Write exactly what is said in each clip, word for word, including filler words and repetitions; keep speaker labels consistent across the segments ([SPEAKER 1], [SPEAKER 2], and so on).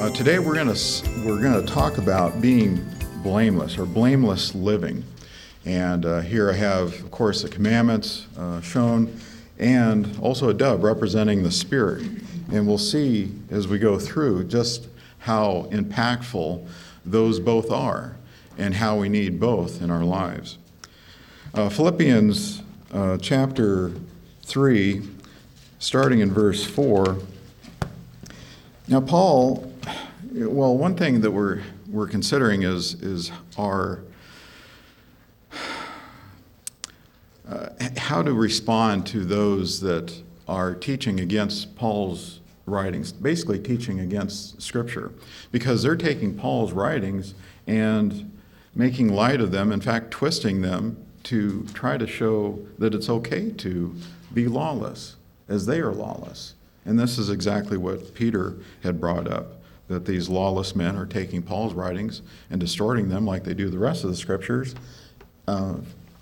[SPEAKER 1] Uh, today we're going to we're going to talk about being blameless or blameless living. And uh, here I have, of course, the commandments uh, shown and also a dove representing the Spirit. And we'll see as we go through just how impactful those both are and how we need both in our lives. Uh, Philippians uh, chapter three, starting in verse four. Now, Paul, well, one thing that we're we're considering is is our uh, how to respond to those that are teaching against Paul's writings, basically teaching against Scripture, because they're taking Paul's writings and making light of them, in fact, twisting them to try to show that it's okay to be lawless, as they are lawless. And this is exactly what Peter had brought up, that these lawless men are taking Paul's writings and distorting them like they do the rest of the Scriptures uh,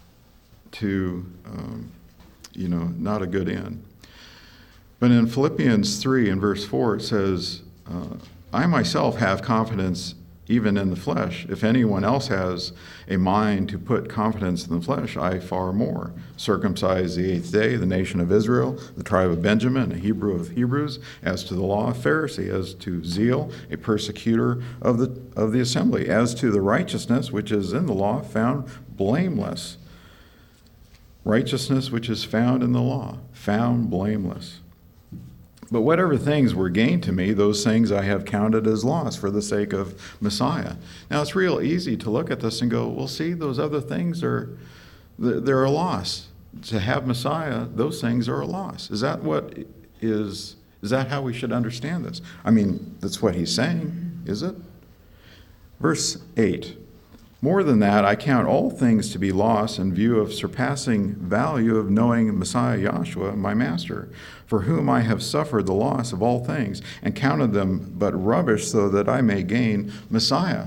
[SPEAKER 1] to, um, you know, not a good end. But in Philippians three and verse four, it says, uh, I myself have confidence even in the flesh. If anyone else has a mind to put confidence in the flesh, I far more. Circumcised the eighth day, the nation of Israel, the tribe of Benjamin, a Hebrew of Hebrews, as to the law, a Pharisee, as to zeal, a persecutor of the of the assembly, as to the righteousness which is in the law, found blameless. Righteousness which is found in the law, found blameless. But whatever things were gained to me, those things I have counted as loss for the sake of Messiah. Now, it's real easy to look at this and go, well, see, those other things are, they're a loss. To have Messiah, those things are a loss. Is that what is, is that how we should understand this? I mean, that's what he's saying, is it? Verse eight. More than that, I count all things to be loss in view of surpassing value of knowing Messiah Yahshua, my master, for whom I have suffered the loss of all things, and counted them but rubbish so that I may gain Messiah.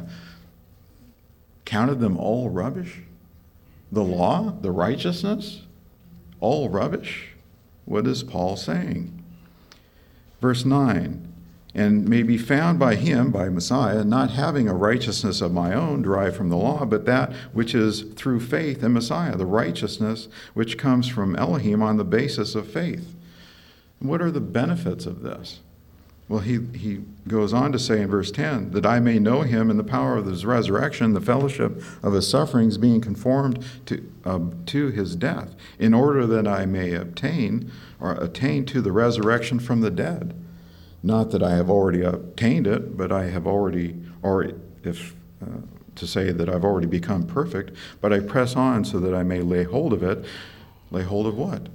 [SPEAKER 1] Counted them all rubbish? The law, the righteousness, all rubbish? What is Paul saying? Verse nine. And may be found by him, by Messiah, not having a righteousness of my own derived from the law, but that which is through faith in Messiah, the righteousness which comes from Elohim on the basis of faith. And what are the benefits of this? Well, he, he goes on to say in verse ten, that I may know him in the power of his resurrection, the fellowship of his sufferings, being conformed to, uh, to his death, in order that I may obtain, or attain to the resurrection from the dead. Not that I have already obtained it, but I have already, or if uh, to say that I've already become perfect, but I press on so that I may lay hold of it. Lay hold of what?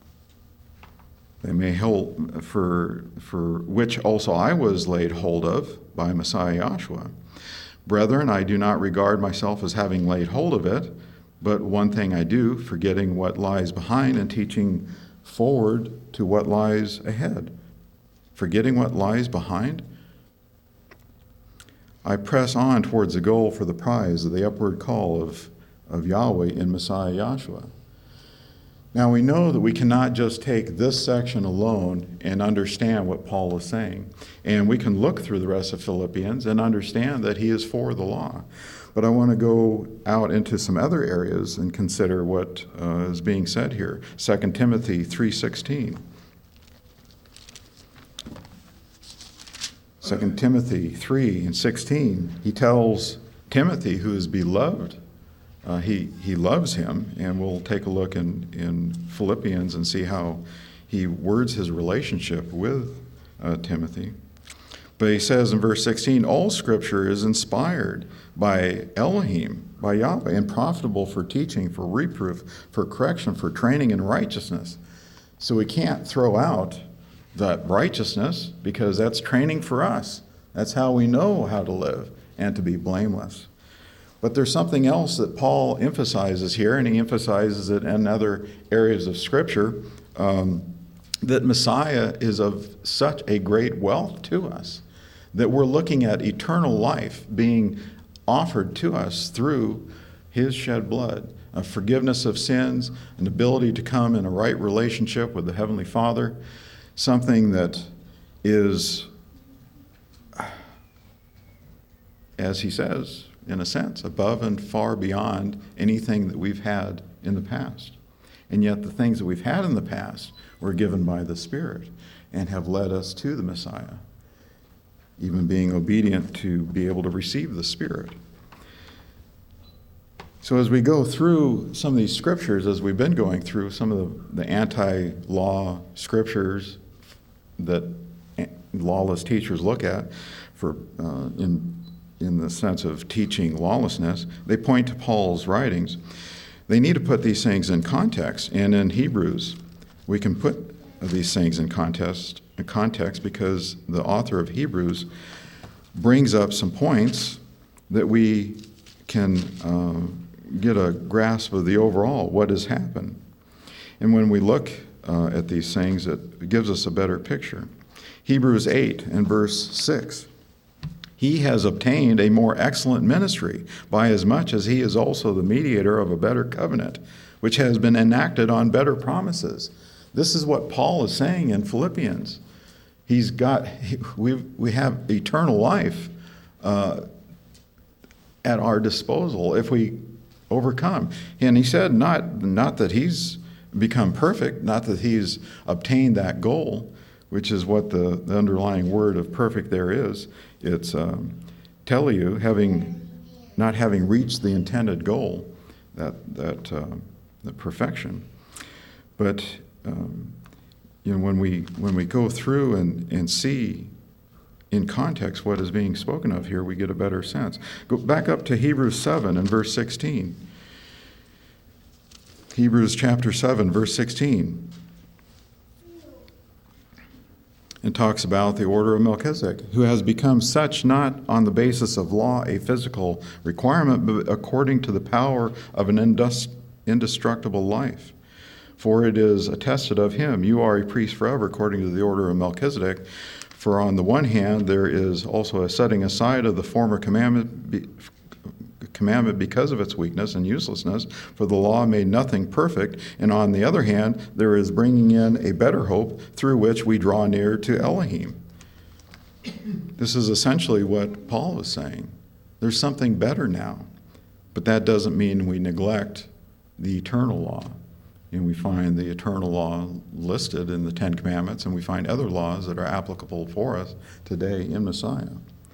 [SPEAKER 1] They may hold for for which also I was laid hold of by Messiah Yahshua. Brethren, I do not regard myself as having laid hold of it, but one thing I do, forgetting what lies behind and teaching forward to what lies ahead. Forgetting what lies behind, I press on towards the goal for the prize of the upward call of, of Yahweh in Messiah Yahshua. Now we know that we cannot just take this section alone and understand what Paul is saying. And we can look through the rest of Philippians and understand that he is for the law. But I want to go out into some other areas and consider what uh, is being said here. Second Timothy three sixteen. Second Timothy three and sixteen, he tells Timothy, who is beloved, uh, he, he loves him, and we'll take a look in, in Philippians and see how he words his relationship with uh, Timothy. But he says in verse sixteen, all Scripture is inspired by Elohim, by Yahweh, and profitable for teaching, for reproof, for correction, for training in righteousness. So we can't throw out that righteousness, because that's training for us. That's how we know how to live and to be blameless. But there's something else that Paul emphasizes here, and he emphasizes it in other areas of Scripture, um, that Messiah is of such a great wealth to us, that we're looking at eternal life being offered to us through his shed blood, a forgiveness of sins, an ability to come in a right relationship with the Heavenly Father, something that is as he says, in a sense, above and far beyond anything that we've had in the past. And yet the things that we've had in the past were given by the Spirit and have led us to the Messiah, even being obedient to be able to receive the Spirit. So as we go through some of these scriptures, as we've been going through some of the, the anti-law scriptures that lawless teachers look at for uh, in in the sense of teaching lawlessness, they point to Paul's writings. They need to put these things in context, and in Hebrews, we can put these things in context, in context because the author of Hebrews brings up some points that we can uh, get a grasp of the overall, what has happened. And when we look uh, at these things, it gives us a better picture. Hebrews eight and verse six. He has obtained a more excellent ministry, by as much as he is also the mediator of a better covenant, which has been enacted on better promises. This is what Paul is saying in Philippians. He's got, we we have eternal life uh, at our disposal if we overcome. And he said not, not that he's become perfect, not that he's obtained that goal, which is what the, the underlying word of perfect there is. It's um, teleu, having not having reached the intended goal, that that uh, the perfection. But um, you know, when we when we go through and, and see in context what is being spoken of here, we get a better sense. Go back up to Hebrews seven and verse sixteen. Hebrews chapter seven, verse sixteen. It talks about the order of Melchizedek, who has become such not on the basis of law, a physical requirement, but according to the power of an indus- indestructible life. For it is attested of him, you are a priest forever, according to the order of Melchizedek. For on the one hand, there is also a setting aside of the former commandment, be, commandment because of its weakness and uselessness, for the law made nothing perfect. And on the other hand, there is bringing in a better hope through which we draw near to Elohim. This is essentially what Paul is saying. There's something better now, but that doesn't mean we neglect the eternal law. And we find the eternal law listed in the Ten Commandments, and we find other laws that are applicable for us today in Messiah.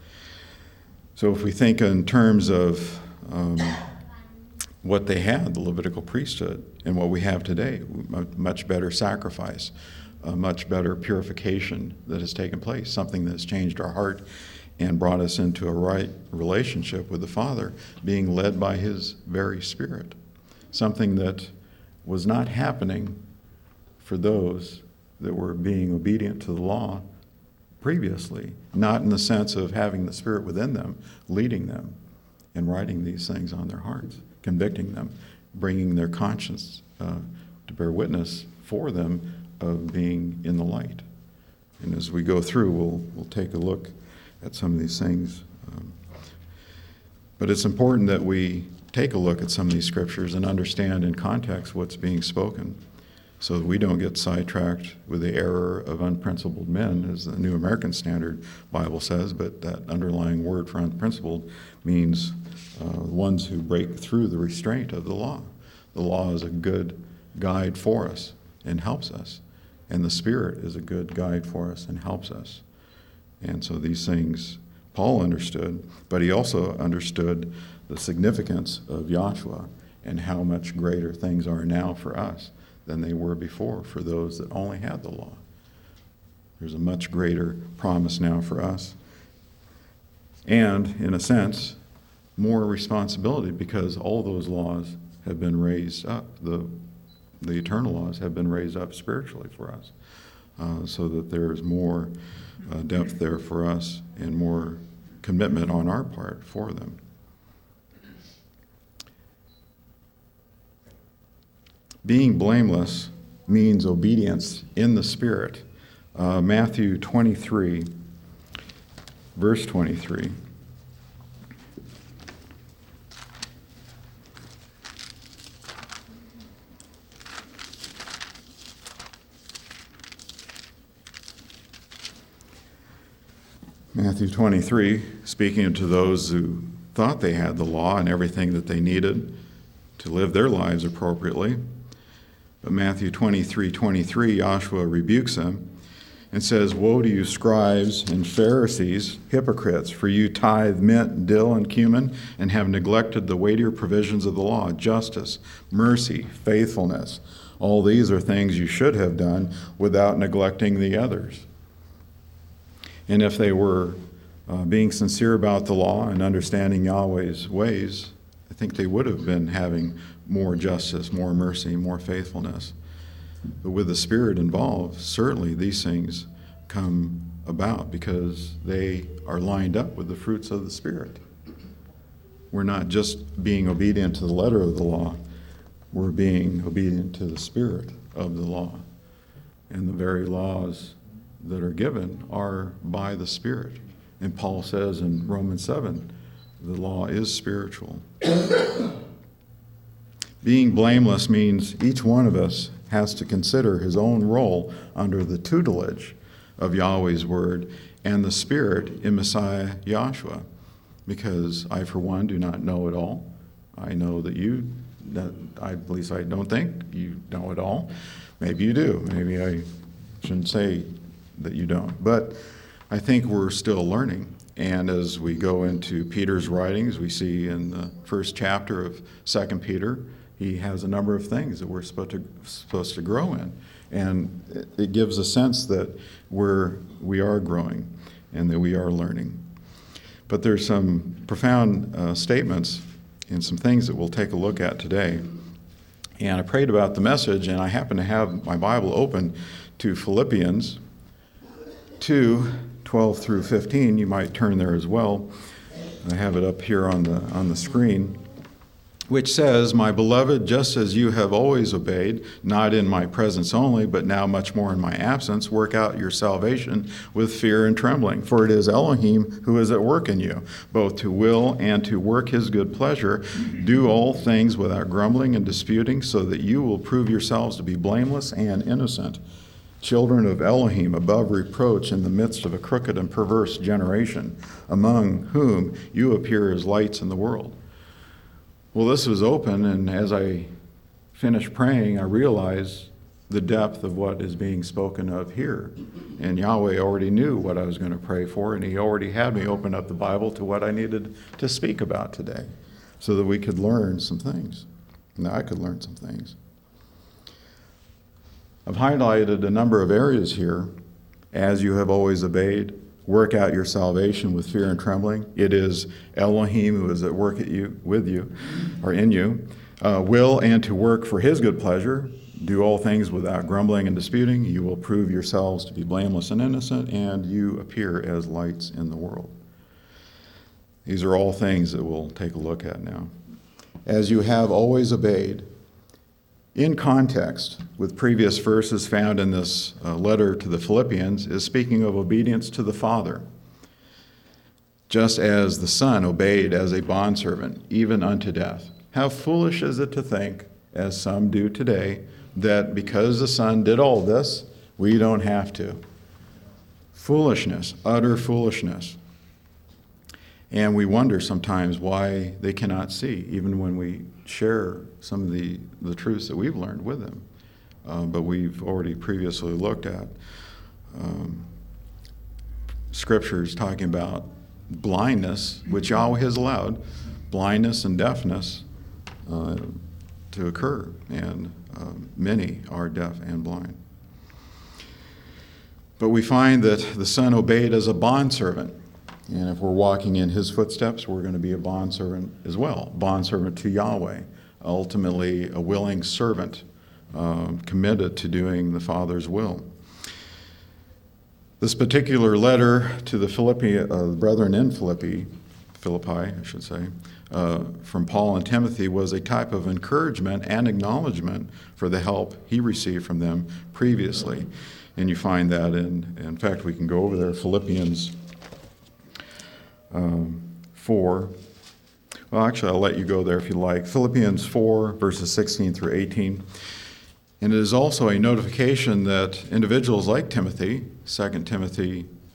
[SPEAKER 1] So if we think in terms of um, what they had, the Levitical priesthood, and what we have today, a much better sacrifice, a much better purification that has taken place, something that has changed our heart and brought us into a right relationship with the Father, being led by his very Spirit, something that was not happening for those that were being obedient to the law previously, not in the sense of having the Spirit within them, leading them and writing these things on their hearts, convicting them, bringing their conscience uh, to bear witness for them of being in the light. And as we go through, we'll we'll take a look at some of these things. Um, but it's important that we take a look at some of these scriptures and understand in context what's being spoken, so that we don't get sidetracked with the error of unprincipled men, as the New American Standard Bible says, but that underlying word for unprincipled means uh, ones who break through the restraint of the law. The law is a good guide for us and helps us, and the Spirit is a good guide for us and helps us. And so these things Paul understood, but he also understood the significance of Yahshua and how much greater things are now for us than they were before for those that only had the law. There's a much greater promise now for us. And, in a sense, more responsibility, because all those laws have been raised up. The, the eternal laws have been raised up spiritually for us, uh, so that there's more uh, depth there for us and more commitment on our part for them. Being blameless means obedience in the Spirit. Uh, Matthew twenty-three, verse twenty-three. Matthew twenty-three, speaking to those who thought they had the law and everything that they needed to live their lives appropriately. But Matthew twenty-three twenty-three, Joshua rebukes them and says, "Woe to you, scribes and Pharisees, hypocrites, for you tithe mint, dill, and cumin, and have neglected the weightier provisions of the law, justice, mercy, faithfulness. All these are things you should have done without neglecting the others." And if they were uh, being sincere about the law and understanding Yahweh's ways, I think they would have been having more justice, more mercy, more faithfulness. But with the Spirit involved, certainly these things come about because they are lined up with the fruits of the Spirit. We're not just being obedient to the letter of the law, we're being obedient to the Spirit of the law. And the very laws that are given are by the Spirit. And Paul says in Romans seven, the law is spiritual. Being blameless means each one of us has to consider his own role under the tutelage of Yahweh's word and the Spirit in Messiah Yahshua. Because I, for one, do not know it all. I know that you, that I, at least I don't think you know it all. Maybe you do. Maybe I shouldn't say that you don't. But I think we're still learning. And as we go into Peter's writings, we see in the first chapter of Second Peter, he has a number of things that we're supposed to supposed to grow in. And it, it gives a sense that we're, we are growing and that we are learning. But there's some profound uh, statements and some things that we'll take a look at today. And I prayed about the message, and I happen to have my Bible open to Philippians two, twelve through fifteen. You might turn there as well. I have it up here on the on the screen, which says, "My beloved, just as you have always obeyed, not in my presence only, but now much more in my absence, work out your salvation with fear and trembling. For it is Elohim who is at work in you, both to will and to work his good pleasure. Do all things without grumbling and disputing, so that you will prove yourselves to be blameless and innocent, children of Elohim, above reproach in the midst of a crooked and perverse generation, among whom you appear as lights in the world." Well, this was open, and as I finished praying, I realized the depth of what is being spoken of here. And Yahweh already knew what I was going to pray for, and he already had me open up the Bible to what I needed to speak about today, so that we could learn some things, and I could learn some things. I've highlighted a number of areas here. As you have always obeyed, work out your salvation with fear and trembling. It is Elohim who is at work at you, with you, or in you. Uh, will and to work for his good pleasure. Do all things without grumbling and disputing. You will prove yourselves to be blameless and innocent, and you appear as lights in the world. These are all things that we'll take a look at now. As you have always obeyed, in context with previous verses found in this uh, letter to the Philippians, is speaking of obedience to the Father. Just as the Son obeyed as a bondservant, even unto death. How foolish is it to think, as some do today, that because the Son did all this, we don't have to. Foolishness, utter foolishness. And we wonder sometimes why they cannot see, even when we share some of the, the truths that we've learned with them. Uh, but we've already previously looked at um, scriptures talking about blindness, which Yahweh has allowed, blindness and deafness uh, to occur. And uh, many are deaf and blind. But we find that the Son obeyed as a bondservant. And if we're walking in his footsteps, we're going to be a bondservant as well. Bondservant to Yahweh, ultimately a willing servant, uh, committed to doing the Father's will. This particular letter to the Philippi, uh, the brethren in Philippi, Philippi, I should say, uh, from Paul and Timothy was a type of encouragement and acknowledgement for the help he received from them previously. And you find that in, in fact, we can go over there, Philippians Um, four. Well, actually, I'll let you go there if you like. Philippians four, verses sixteen through eighteen. And it is also a notification that individuals like Timothy, Second Timothy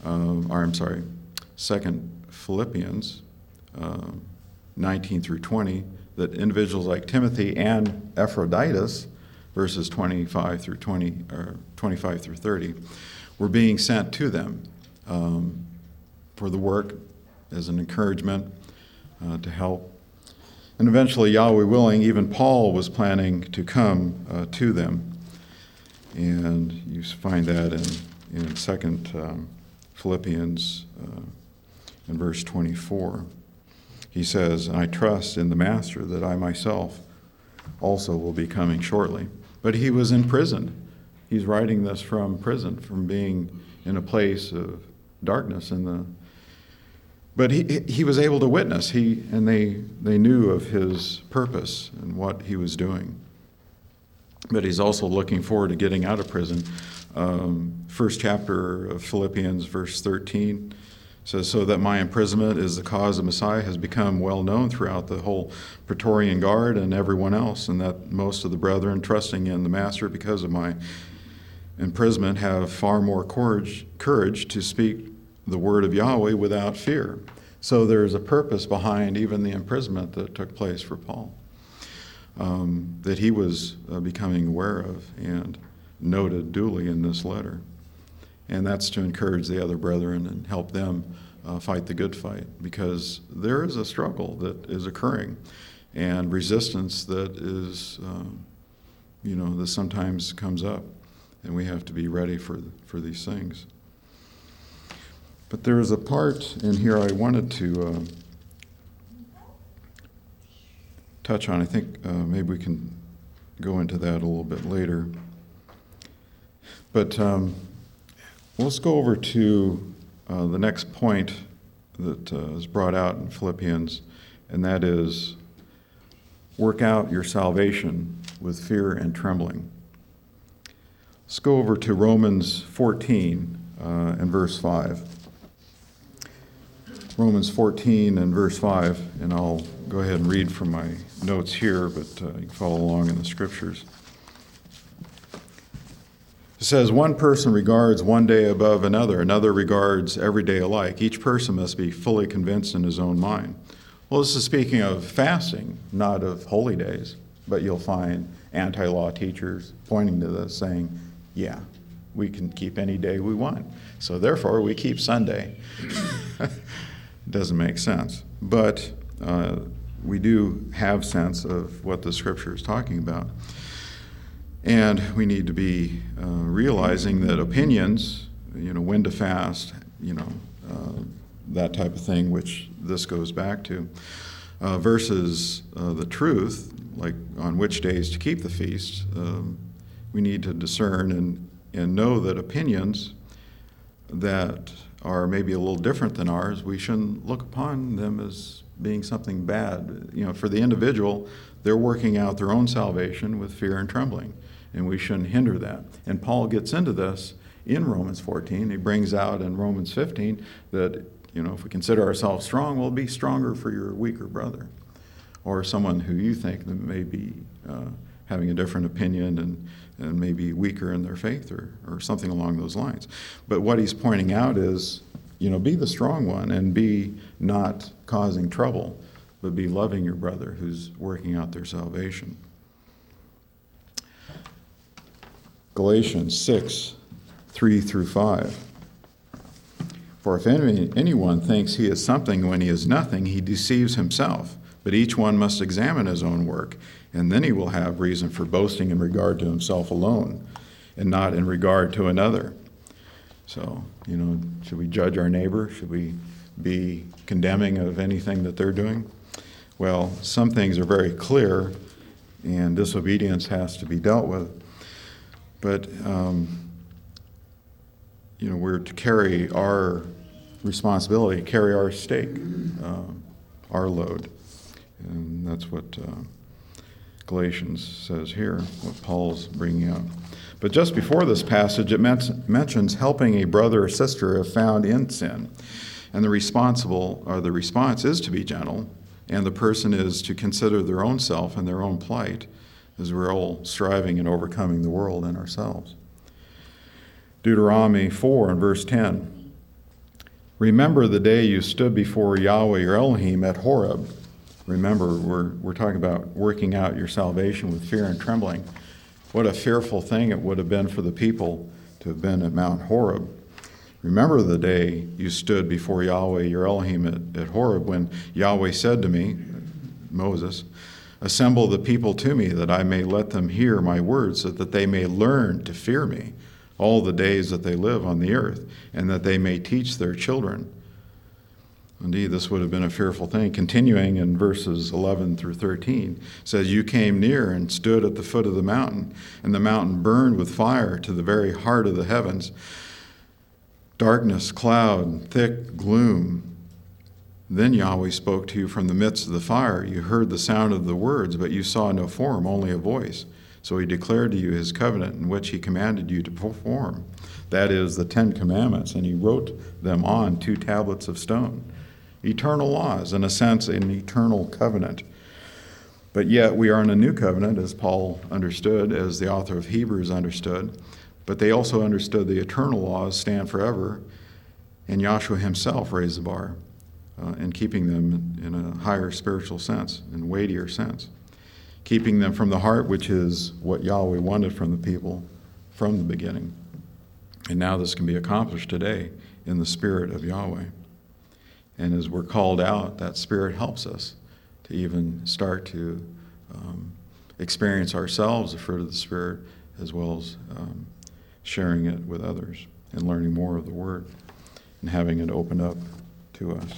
[SPEAKER 1] uh, or I'm sorry, Second Philippians uh, nineteen through twenty, that individuals like Timothy and Epaphroditus, verses twenty-five through twenty, or twenty-five through thirty, were being sent to them um, for the work as an encouragement uh, to help. And eventually, Yahweh willing, even Paul was planning to come uh, to them. And you find that in, in Second um, Philippians uh, in verse twenty-four. He says, I trust in the Master that I myself also will be coming shortly. But he was in prison. He's writing this from prison, from being in a place of darkness in the But he he was able to witness. He and they they knew of his purpose and what he was doing. But he's also looking forward to getting out of prison. Um, first chapter of Philippians, verse thirteen, says, so that my imprisonment is the cause of Messiah has become well known throughout the whole Praetorian Guard and everyone else, and that most of the brethren trusting in the Master because of my imprisonment have far more courage, courage to speak the word of Yahweh without fear. So there's a purpose behind even the imprisonment that took place for Paul, um, that he was uh, becoming aware of and noted duly in this letter. And that's to encourage the other brethren and help them uh, fight the good fight, because there is a struggle that is occurring and resistance that is, um, you know, that sometimes comes up, and we have to be ready for for these things. But there is a part in here I wanted to uh, touch on. I think uh, maybe we can go into that a little bit later. But um, let's go over to uh, the next point that uh, is brought out in Philippians, and that is, work out your salvation with fear and trembling. Let's go over to Romans fourteen uh, and verse five. Romans fourteen and verse five, and I'll go ahead and read from my notes here, but uh, you can follow along in the scriptures. It says, one person regards one day above another, another regards every day alike. Each person must be fully convinced in his own mind. Well, this is speaking of fasting, not of holy days, but you'll find anti-law teachers pointing to this, saying, yeah, we can keep any day we want, so therefore we keep Sunday. It doesn't make sense. But uh, we do have sense of what the scripture is talking about. And we need to be uh, realizing that opinions, you know, when to fast, you know, uh, that type of thing, which this goes back to, uh, versus uh, the truth, like on which days to keep the feast, um, we need to discern and, and know that opinions that are maybe a little different than ours, we shouldn't look upon them as being something bad. You know, for the individual, they're working out their own salvation with fear and trembling, and we shouldn't hinder that. And Paul gets into this in Romans fourteen. He brings out in Romans fifteen that, you know, if we consider ourselves strong, we'll be stronger for your weaker brother, or someone who you think that may be uh, having a different opinion and, and maybe weaker in their faith, or, or something along those lines. But what he's pointing out is, you know, be the strong one and be not causing trouble, but be loving your brother who's working out their salvation. Galatians six, three through five. For if any, anyone thinks he is something when he is nothing, he deceives himself. But each one must examine his own work, and then he will have reason for boasting in regard to himself alone, and not in regard to another. So, you know, should we judge our neighbor? Should we be condemning of anything that they're doing? Well, some things are very clear, and disobedience has to be dealt with. But, um, you know, we're to carry our responsibility, carry our stake, uh, our load. And that's what uh, Galatians says here, what Paul's bringing out. But just before this passage, it men- mentions helping a brother or sister if found in sin. And the responsible, or the response is to be gentle, and the person is to consider their own self and their own plight, as we're all striving and overcoming the world and ourselves. Deuteronomy four and verse ten. Remember the day you stood before Yahweh your Elohim at Horeb. Remember, we're, we're talking about working out your salvation with fear and trembling. What a fearful thing it would have been for the people to have been at Mount Horeb. Remember the day you stood before Yahweh your Elohim at, at Horeb, when Yahweh said to me, Moses, assemble the people to me, that I may let them hear my words, so that they may learn to fear me all the days that they live on the earth, and that they may teach their children. Indeed, this would have been a fearful thing. Continuing in verses eleven through thirteen, says, you came near and stood at the foot of the mountain, and the mountain burned with fire to the very heart of the heavens. Darkness, cloud, thick gloom. Then Yahweh spoke to you from the midst of the fire. You heard the sound of the words, but you saw no form, only a voice. So he declared to you his covenant, in which he commanded you to perform. That is, the Ten Commandments, and he wrote them on two tablets of stone. Eternal laws, in a sense, an eternal covenant. But yet we are in a new covenant, as Paul understood, as the author of Hebrews understood. But they also understood the eternal laws stand forever, and Yahshua himself raised the bar uh, in keeping them in a higher spiritual sense, in weightier sense. Keeping them from the heart, which is what Yahweh wanted from the people from the beginning. And now this can be accomplished today in the Spirit of Yahweh. And as we're called out, that Spirit helps us to even start to um, experience ourselves the fruit of the Spirit, as well as um, sharing it with others and learning more of the Word and having it opened up to us.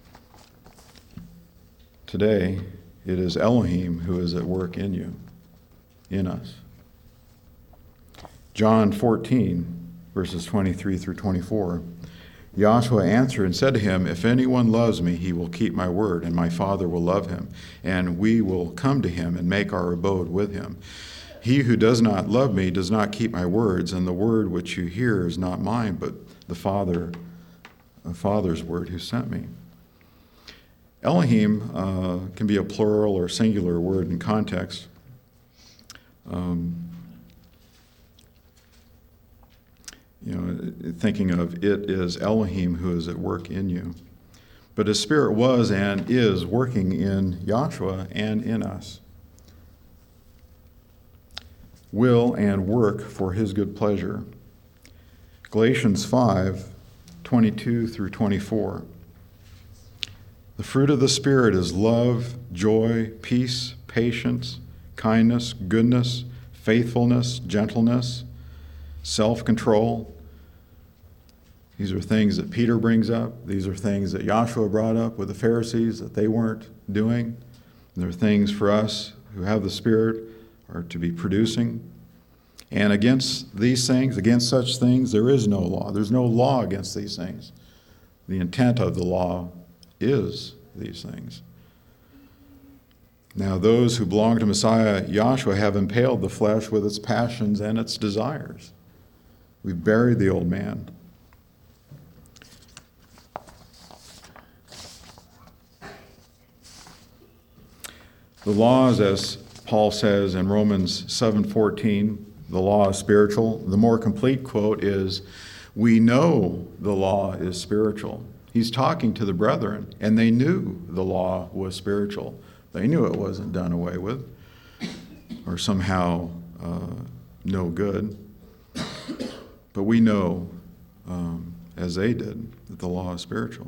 [SPEAKER 1] Today, it is Elohim who is at work in you, in us. John fourteen, verses twenty-three through twenty-four. Yahshua answered and said to him, if anyone loves me, he will keep my word, and my Father will love him, and we will come to him and make our abode with him. He who does not love me does not keep my words, and the word which you hear is not mine, but the Father, the Father's word who sent me. Elohim uh, can be a plural or singular word in context. Um, You know, thinking of it is Elohim who is at work in you. But his Spirit was and is working in Yahshua and in us. Will and work for his good pleasure. Galatians five, twenty-two through twenty-four. The fruit of the Spirit is love, joy, peace, patience, kindness, goodness, faithfulness, gentleness, self-control. These are things that Peter brings up. These are things that Yahshua brought up with the Pharisees that they weren't doing. They're things for us who have the Spirit are to be producing. And against these things, against such things, there is no law. There's no law against these things. The intent of the law is these things. Now, those who belong to Messiah Yahshua have impaled the flesh with its passions and its desires. We've buried the old man. The laws, as Paul says in Romans seven fourteen, the law is spiritual. The more complete quote is, we know the law is spiritual. He's talking to the brethren, and they knew the law was spiritual. They knew it wasn't done away with or somehow uh, no good. But we know, um, as they did, that the law is spiritual.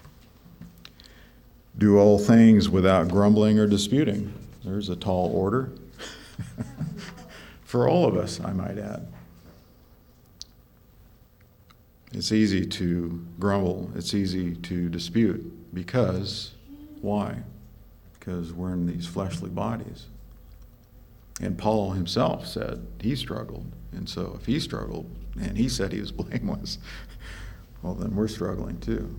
[SPEAKER 1] Do all things without grumbling or disputing. There's a tall order for all of us, I might add. It's easy to grumble. It's easy to dispute. Because, why? Because we're in these fleshly bodies. And Paul himself said he struggled. And so if he struggled, and he said he was blameless, well, then we're struggling too.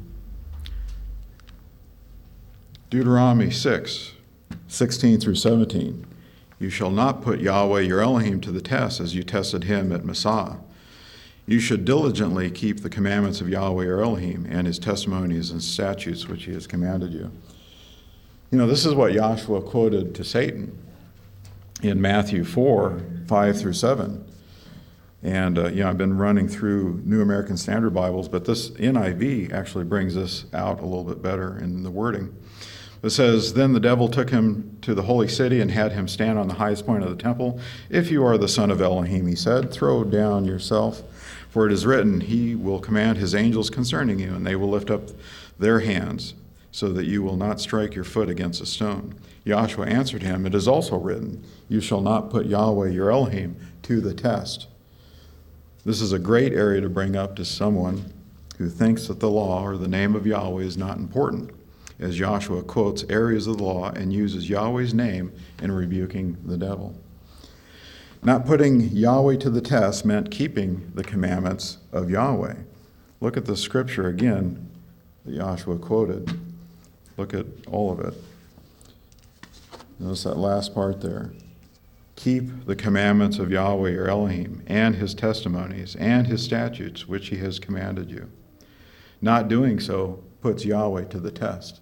[SPEAKER 1] Deuteronomy six, sixteen through seventeen. You shall not put Yahweh your Elohim to the test as you tested him at Massah. You should diligently keep the commandments of Yahweh your Elohim and his testimonies and statutes which he has commanded you. You know, this is what Yahshua quoted to Satan in Matthew four, five through seven. And, uh, you know, I've been running through New American Standard Bibles, but this N I V actually brings this out a little bit better in the wording. It says, "Then the devil took him to the holy city and had him stand on the highest point of the temple. 'If you are the son of Elohim,' he said, 'throw down yourself, for it is written, he will command his angels concerning you, and they will lift up their hands, so that you will not strike your foot against a stone.' Joshua answered him, 'It is also written, you shall not put Yahweh your Elohim to the test.'" This is a great area to bring up to someone who thinks that the law or the name of Yahweh is not important, as Joshua quotes areas of the law and uses Yahweh's name in rebuking the devil. Not putting Yahweh to the test meant keeping the commandments of Yahweh. Look at the scripture again that Joshua quoted. Look at all of it. Notice that last part there. "Keep the commandments of Yahweh your Elohim, and his testimonies, and his statutes, which he has commanded you." Not doing so puts Yahweh to the test,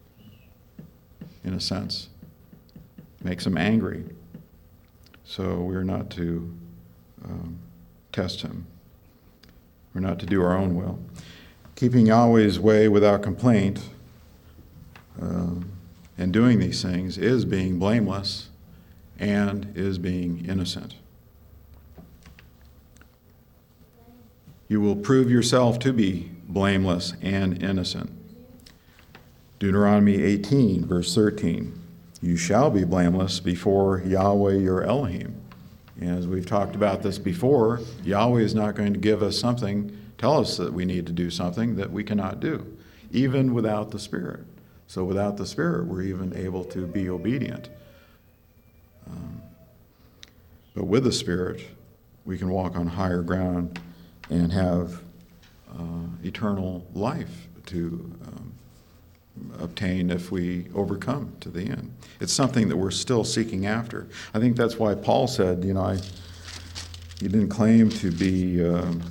[SPEAKER 1] in a sense. Makes him angry. So we're not to um, test him. We're not to do our own will. Keeping Yahweh's way without complaint uh, and doing these things is being blameless and is being innocent. You will prove yourself to be blameless and innocent. Deuteronomy eighteen, verse thirteen. "You shall be blameless before Yahweh your Elohim." And as we've talked about this before, Yahweh is not going to give us something, tell us that we need to do something that we cannot do, even without the Spirit. So without the Spirit, we're even able to be obedient. Um, but with the Spirit, we can walk on higher ground and have uh, eternal life to um, obtain if we overcome to the end. It's something that we're still seeking after. I think that's why Paul said, you know, I, he didn't claim to be, um,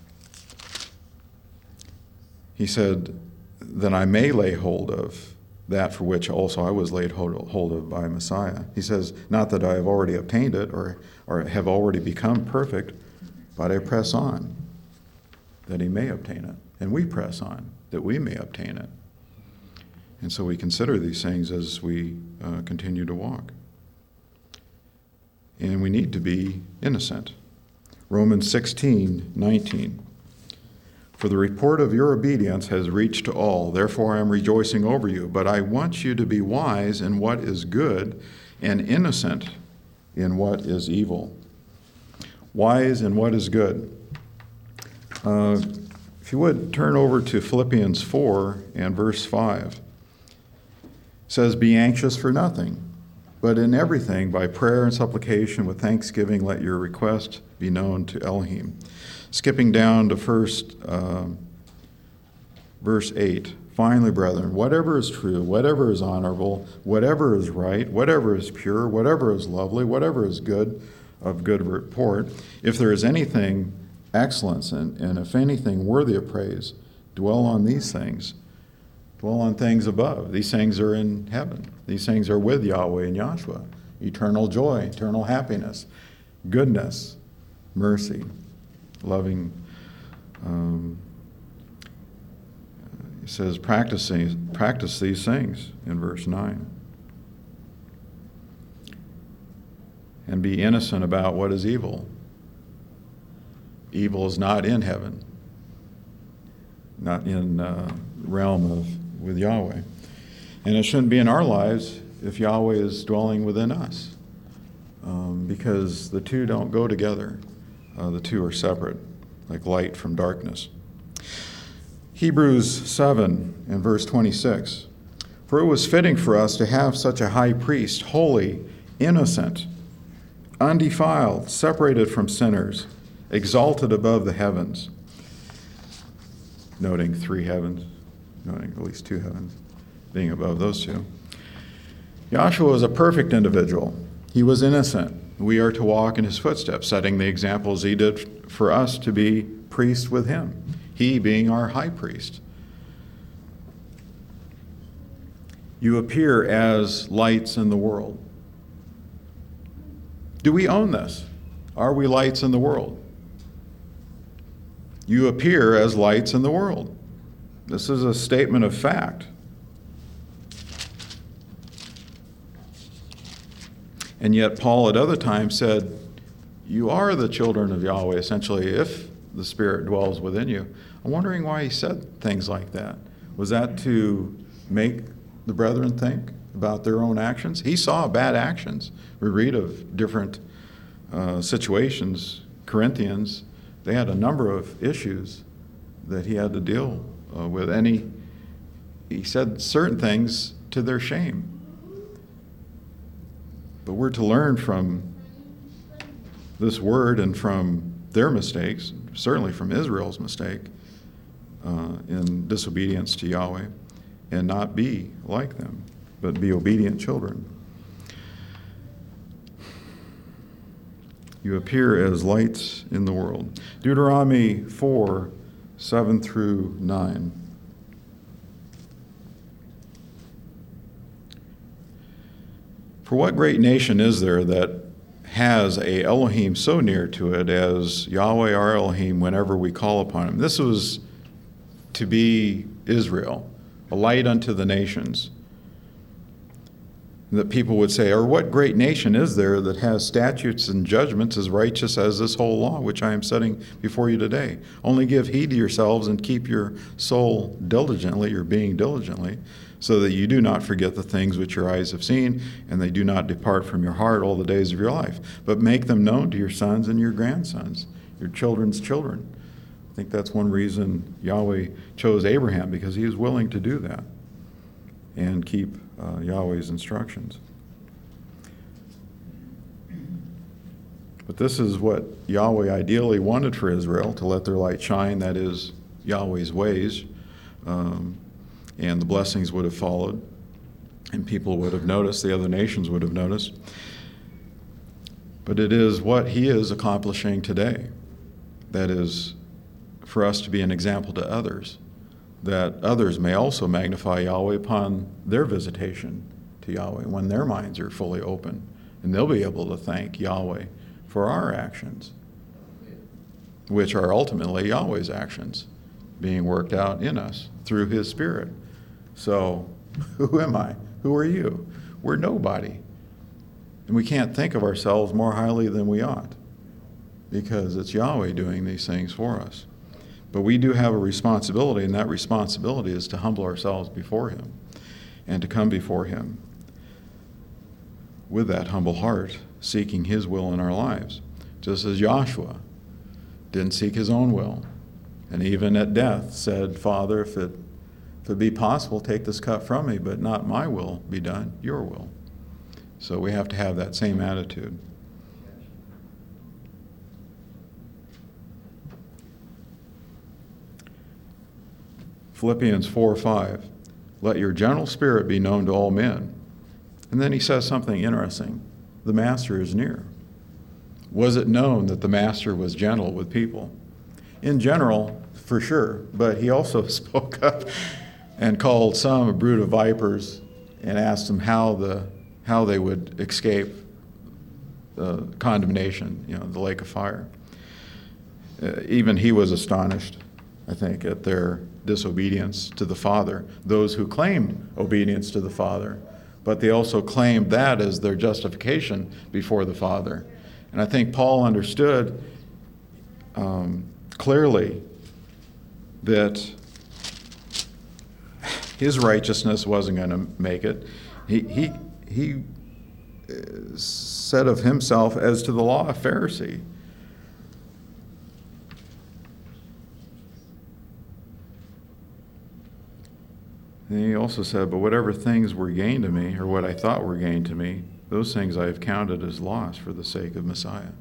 [SPEAKER 1] he said, "That I may lay hold of that for which also I was laid hold of by Messiah." He says, "Not that I have already obtained it or, or have already become perfect, but I press on that he may obtain it." And we press on that we may obtain it. And so we consider these things as we uh, continue to walk. And we need to be innocent. Romans sixteen nineteen. "For the report of your obedience has reached to all. Therefore I am rejoicing over you. But I want you to be wise in what is good and innocent in what is evil." Wise in what is good. Uh, if you would, turn over to Philippians four and verse five. It says, "Be anxious for nothing, but in everything by prayer and supplication with thanksgiving let your request be known to Elohim." Skipping down to first uh, verse eight. "Finally, brethren, whatever is true, whatever is honorable, whatever is right, whatever is pure, whatever is lovely, whatever is good, of good report, if there is anything excellence and, and if anything worthy of praise, dwell on these things." Dwell on things above. These things are in heaven. These things are with Yahweh and Yahshua. Eternal joy, eternal happiness, goodness, mercy, loving. Um, it says, practice these, practice these things in verse nine. And be innocent about what is evil. Evil is not in heaven, not in uh, realm of with Yahweh. And it shouldn't be in our lives if Yahweh is dwelling within us, um, because the two don't go together. Uh, the two are separate, like light from darkness. Hebrews seven and verse twenty-six. "For it was fitting for us to have such a high priest, holy, innocent, undefiled, separated from sinners, exalted above the heavens." Noting three heavens, noting at least two heavens, being above those two. Joshua was a perfect individual. He was innocent. We are to walk in his footsteps, setting the examples he did for us to be priests with him, he being our high priest. You appear as lights in the world. Do we own this? Are we lights in the world? You appear as lights in the world. This is a statement of fact. And yet Paul at other times said, you are the children of Yahweh, essentially, if the Spirit dwells within you. I'm wondering why he said things like that. Was that to make the brethren think about their own actions? He saw bad actions. We read of different uh, situations. Corinthians, they had a number of issues that he had to deal uh, with. And he, he said certain things to their shame. But we're to learn from this word and from their mistakes, certainly from Israel's mistake uh, in disobedience to Yahweh, and not be like them, but be obedient children. You appear as lights in the world. Deuteronomy four, seven through nine. For what great nation is there that has a Elohim so near to it as Yahweh our Elohim whenever we call upon him? This was to be Israel, a light unto the nations. That people would say, or what great nation is there that has statutes and judgments as righteous as this whole law which I am setting before you today? Only give heed to yourselves and keep your soul diligently, your being diligently, so that you do not forget the things which your eyes have seen, and they do not depart from your heart all the days of your life, but make them known to your sons and your grandsons, your children's children. I think that's one reason Yahweh chose Abraham, because he was willing to do that and keep uh, Yahweh's instructions. But this is what Yahweh ideally wanted for Israel, to let their light shine, that is, Yahweh's ways. Um, and the blessings would have followed, and people would have noticed, the other nations would have noticed. But it is what he is accomplishing today. That is, for us to be an example to others, that others may also magnify Yahweh upon their visitation to Yahweh when their minds are fully open, and they'll be able to thank Yahweh for our actions, which are ultimately Yahweh's actions being worked out in us through his Spirit. So, who am I? Who are you? We're nobody. And we can't think of ourselves more highly than we ought, because it's Yahweh doing these things for us. But we do have a responsibility, and that responsibility is to humble ourselves before him and to come before him with that humble heart, seeking his will in our lives. Just as Joshua didn't seek his own will, and even at death said, Father, if it, if it be possible, take this cup from me, but not my will be done, your will. So we have to have that same attitude. Philippians four five, let your gentle spirit be known to all men. And then he says something interesting. The master is near. Was it known that the master was gentle with people? In general, for sure, but he also spoke up and called some a brood of vipers and asked them how the how they would escape the condemnation, you know, the lake of fire. Uh, even he was astonished, I think, at their disobedience to the Father, those who claimed obedience to the Father, but they also claimed that as their justification before the Father. And I think Paul understood um, clearly that his righteousness wasn't going to make it. He, he, he said of himself as to the law, a Pharisee. And he also said, but whatever things were gained to me, or what I thought were gained to me, those things I have counted as loss for the sake of Messiah.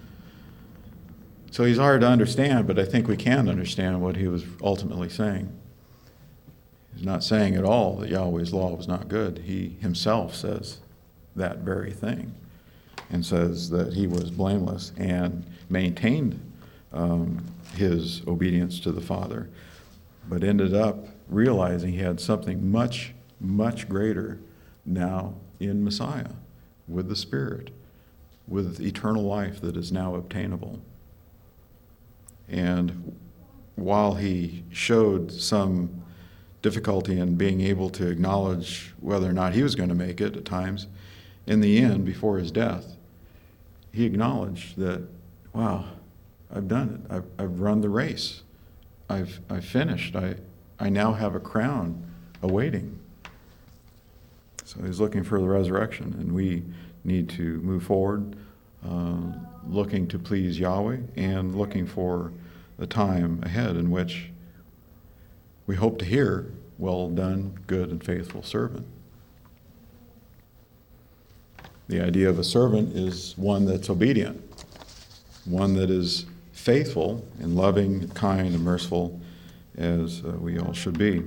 [SPEAKER 1] So he's hard to understand, but I think we can understand what he was ultimately saying. He's not saying at all that Yahweh's law was not good. He himself says that very thing, and says that he was blameless and maintained um, his obedience to the Father, but ended up realizing he had something much, much greater now in Messiah, with the Spirit, with eternal life that is now obtainable. And while he showed some difficulty in being able to acknowledge whether or not he was going to make it at times, in the end, before his death, he acknowledged that, wow, I've done it. I've, I've run the race. I've, I've finished. I, I now have a crown awaiting. So he's looking for the resurrection, and we need to move forward, uh, looking to please Yahweh and looking for the time ahead in which we hope to hear, well done, good and faithful servant. The idea of a servant is one that's obedient, one that is faithful and loving, kind, and merciful as uh, we all should be.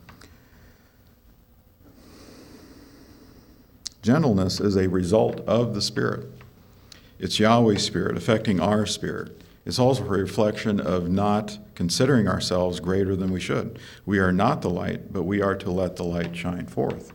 [SPEAKER 1] Gentleness is a result of the Spirit. It's Yahweh's Spirit affecting our spirit. It's also a reflection of not considering ourselves greater than we should. We are not the light, but we are to let the light shine forth.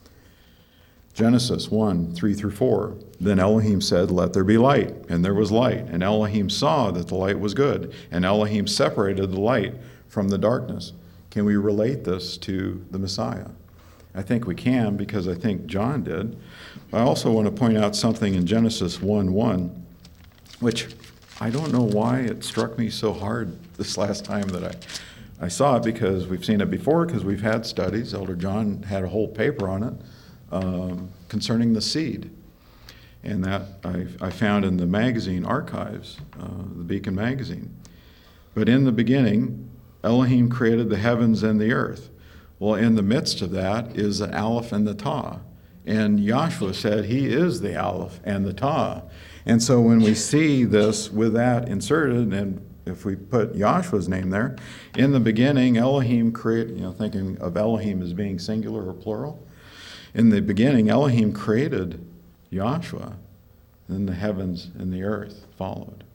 [SPEAKER 1] Genesis one, three through four. Then Elohim said, let there be light, and there was light. And Elohim saw that the light was good, and Elohim separated the light from the darkness. Can we relate this to the Messiah? I think we can, because I think John did. I also want to point out something in Genesis one one, which I don't know why it struck me so hard this last time that I, I saw it, because we've seen it before, because we've had studies. Elder John had a whole paper on it um, concerning the seed. And that I, I found in the magazine archives, uh, the Beacon magazine. But in the beginning, Elohim created the heavens and the earth. Well, in the midst of that is the Aleph and the Tau. And Yahshua said he is the Aleph and the Tau. And so when we see this with that inserted, and if we put Yahshua's name there, in the beginning, Elohim created, you know, thinking of Elohim as being singular or plural. In the beginning, Elohim created Yahshua, then the heavens and the earth followed.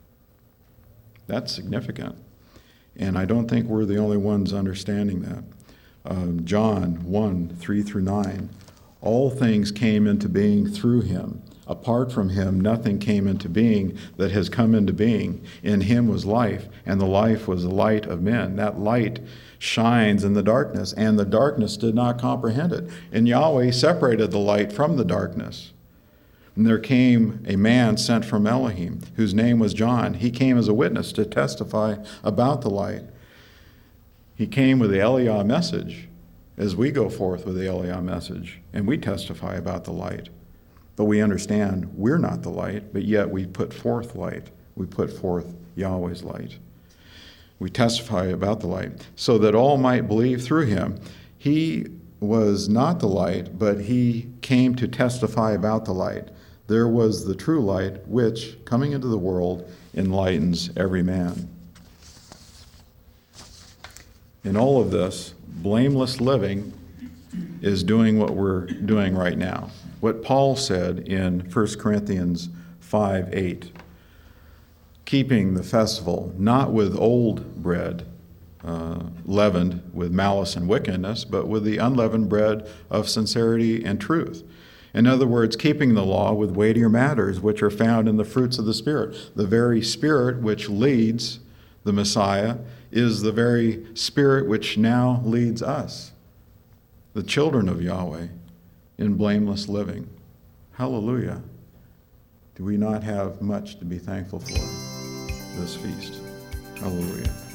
[SPEAKER 1] That's significant. And I don't think we're the only ones understanding that. Um, John one, three through nine. All things came into being through him. Apart from him, nothing came into being that has come into being. In him was life, and the life was the light of men. That light shines in the darkness, and the darkness did not comprehend it. And Yahweh separated the light from the darkness. And there came a man sent from Elohim, whose name was John. He came as a witness to testify about the light. He came with the Eliah message, as we go forth with the Eliah message, and we testify about the light. But we understand we're not the light, but yet we put forth light. We put forth Yahweh's light. We testify about the light, so that all might believe through him. He was not the light, but he came to testify about the light. There was the true light, which, coming into the world, enlightens every man. In all of this, blameless living is doing what we're doing right now. What Paul said in First Corinthians five eight, keeping the festival, not with old bread, uh, leavened with malice and wickedness, but with the unleavened bread of sincerity and truth. In other words, keeping the law with weightier matters, which are found in the fruits of the Spirit. The very Spirit which leads the Messiah is the very Spirit which now leads us, the children of Yahweh, in blameless living. Hallelujah. Do we not have much to be thankful for this feast? Hallelujah.